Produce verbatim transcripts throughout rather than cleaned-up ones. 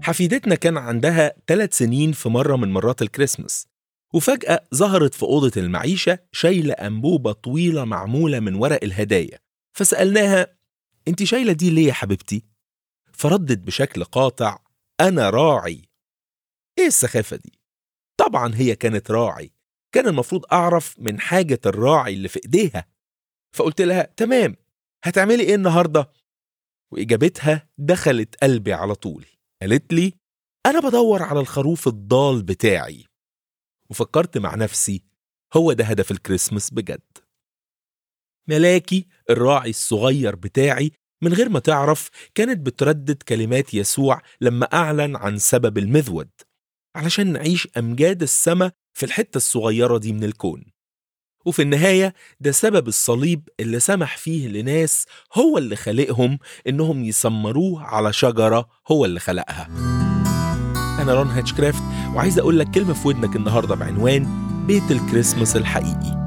حفيدتنا كان عندها ثلاث سنين في مرة من مرات الكريسماس، وفجأة ظهرت في أوضة المعيشة شايلة أنبوبة طويلة معمولة من ورق الهدايا. فسألناها: أنت شايلة دي ليه يا حبيبتي؟ فردت بشكل قاطع: أنا راعي. إيه السخافة دي؟ طبعا هي كانت راعي، كان المفروض أعرف من حاجة الراعي اللي في إيديها. فقلت لها: تمام، هتعملي إيه النهاردة؟ وإجابتها دخلت قلبي على طول. قالت لي: أنا بدور على الخروف الضال بتاعي. وفكرت مع نفسي: هو ده هدف الكريسماس بجد. ملاكي الراعي الصغير بتاعي من غير ما تعرف كانت بتردد كلمات يسوع لما أعلن عن سبب المذود، علشان نعيش أمجاد السماء في الحتة الصغيرة دي من الكون. وفي النهاية ده سبب الصليب اللي سمح فيه لناس هو اللي خلقهم إنهم يسمروه على شجرة هو اللي خلقها. أنا رون هاتشكرافت، وعايز أقول لك كلمة في ودنك النهاردة بعنوان بيت الكريسماس الحقيقي.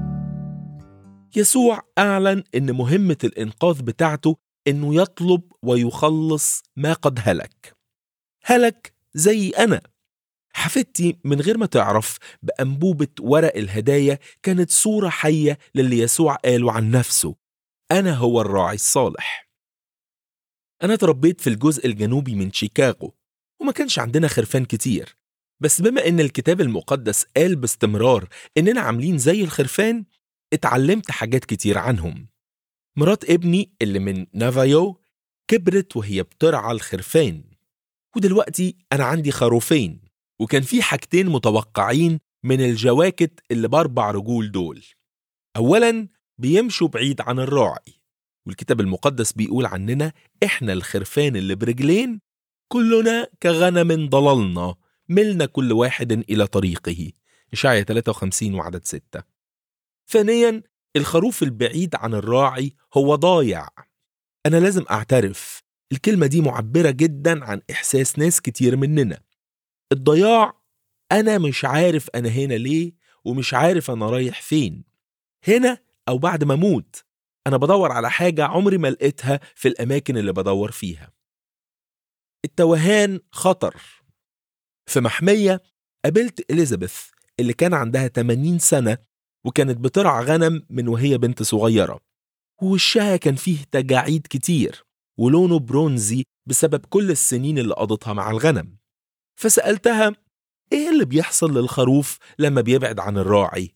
يسوع أعلن إن مهمة الإنقاذ بتاعته إنه يطلب ويخلص ما قد هلك. هلك زي أنا. حفيدتي من غير ما تعرف بأنبوبة ورق الهدايا كانت صورة حية للي يسوع قاله عن نفسه: أنا هو الراعي الصالح. أنا تربيت في الجزء الجنوبي من شيكاغو، وما كانش عندنا خرفان كتير، بس بما إن الكتاب المقدس قال باستمرار إننا عاملين زي الخرفان، اتعلمت حاجات كتير عنهم. مرات ابني اللي من نافايو كبرت وهي بترعى الخرفان، ودلوقتي أنا عندي خروفين، وكان في حاجتين متوقعين من الجواكت اللي باربع رجول دول. أولاً، بيمشوا بعيد عن الراعي، والكتاب المقدس بيقول عننا: إحنا الخرفان اللي برجلين، كلنا كغنم ضللنا، ملنا كل واحد إلى طريقه. إشعياء ثلاثة وخمسين وعدد ستة. ثانياً، الخروف البعيد عن الراعي هو ضايع. أنا لازم أعترف، الكلمة دي معبرة جداً عن إحساس ناس كتير مننا. الضياع، أنا مش عارف أنا هنا ليه، ومش عارف أنا رايح فين، هنا أو بعد ما أموت. أنا بدور على حاجة عمري ما لقيتها في الأماكن اللي بدور فيها. التوهان خطر. في محمية قابلت إليزابيث اللي كان عندها ثمانين سنة، وكانت بترعى غنم من وهي بنت صغيرة، ووشها كان فيه تجاعيد كتير، ولونه برونزي بسبب كل السنين اللي قضتها مع الغنم. فسألتها: إيه اللي بيحصل للخروف لما بيبعد عن الراعي؟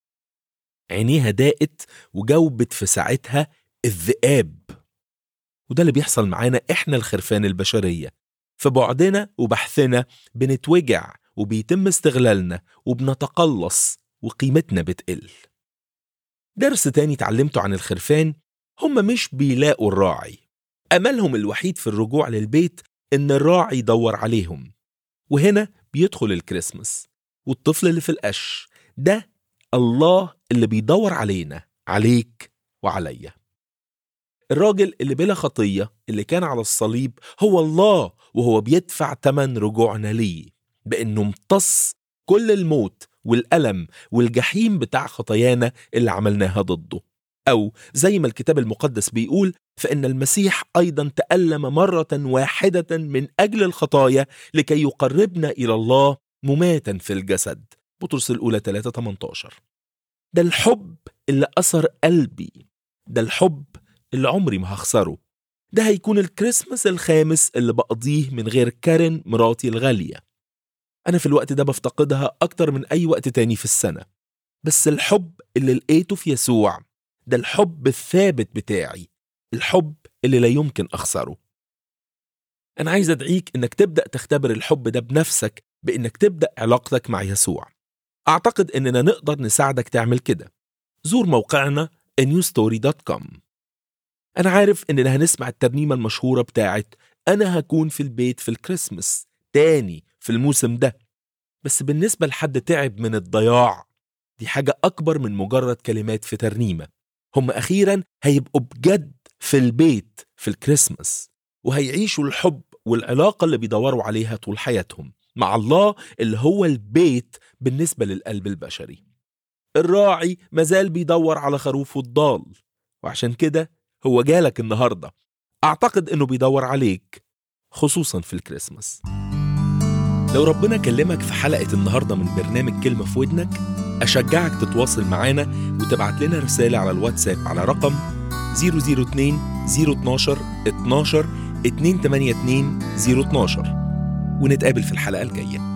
عينيها ضاقت وجاوبت في ساعتها: الذئاب. وده اللي بيحصل معانا إحنا الخرفان البشرية. في بعدنا وبحثنا بنتوجع، وبيتم استغلالنا، وبنتقلص، وقيمتنا بتقل. درس تاني تعلمته عن الخرفان: هم مش بيلاقوا الراعي، أملهم الوحيد في الرجوع للبيت إن الراعي يدور عليهم. وهنا بيدخل الكريسماس، والطفل اللي في القش ده الله اللي بيدور علينا، عليك وعليا. الراجل اللي بلا خطية اللي كان على الصليب هو الله، وهو بيدفع تمن رجوعنا ليه بأنه امتص كل الموت والألم والجحيم بتاع خطايانا اللي عملناها ضده. أو زي ما الكتاب المقدس بيقول: فإن المسيح أيضا تألم مرة واحدة من أجل الخطايا لكي يقربنا إلى الله مماتا في الجسد. بطرس الأولى ثلاثة ثمانية عشر. ده الحب اللي أثر قلبي، ده الحب اللي عمري ما هخسره. ده هيكون الكريسماس الخامس اللي بقضيه من غير كارين مراتي الغالية. أنا في الوقت ده بفتقدها أكتر من أي وقت تاني في السنة، بس الحب اللي لقيته في يسوع ده الحب الثابت بتاعي، الحب اللي لا يمكن أخسره. أنا عايز أدعيك إنك تبدأ تختبر الحب ده بنفسك، بإنك تبدأ علاقتك مع يسوع. أعتقد إننا نقدر نساعدك تعمل كده. زور موقعنا a new story dot com. أنا عارف إننا هنسمع الترنيمة المشهورة بتاعت أنا هكون في البيت في الكريسماس تاني في الموسم ده، بس بالنسبة لحد تعب من الضياع، دي حاجة أكبر من مجرد كلمات في ترنيمة. هم أخيرا هيبقوا بجد في البيت في الكريسماس، وهيعيشوا الحب والعلاقة اللي بيدوروا عليها طول حياتهم مع الله اللي هو البيت بالنسبة للقلب البشري. الراعي مازال بيدور على خروفه الضال، وعشان كده هو جالك النهاردة. أعتقد إنه بيدور عليك. خصوصا في الكريسماس. لو ربنا كلمك في حلقة النهاردة من برنامج كلمة في ودنك، أشجعك تتواصل معانا وتبعت لنا رسالة على الواتساب على رقم صفر صفر اتنين صفر اتناشر اتناشر اتنين تمانية اتنين صفر اتناشر، ونتقابل في الحلقة الجاية.